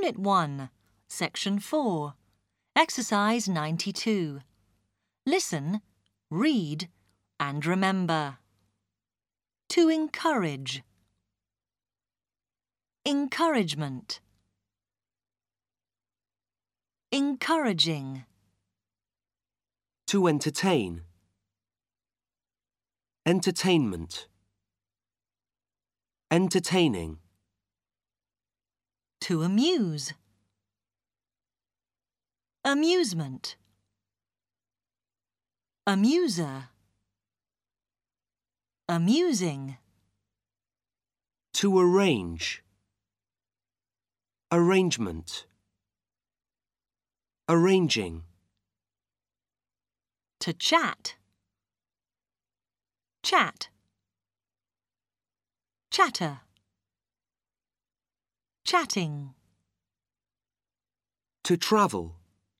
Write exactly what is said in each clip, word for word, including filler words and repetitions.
Unit one, Section four, Exercise ninety-two. Listen, read, and remember. To encourage. Encouragement. Encouraging. To entertain. Entertainment. Entertaining. To amuse. Amusement. Amuser. Amusing. To arrange. Arrangement. Arranging. To chat. Chat. Chatter. Chatting. To travel.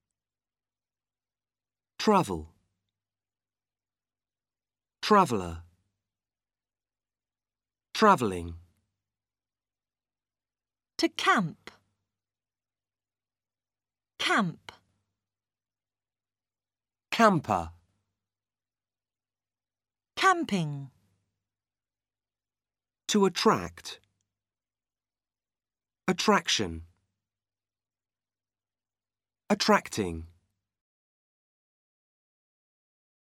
Travel. Traveller. Travelling. To camp. Camp. Camper. Camping. To attract. Attraction. Attracting.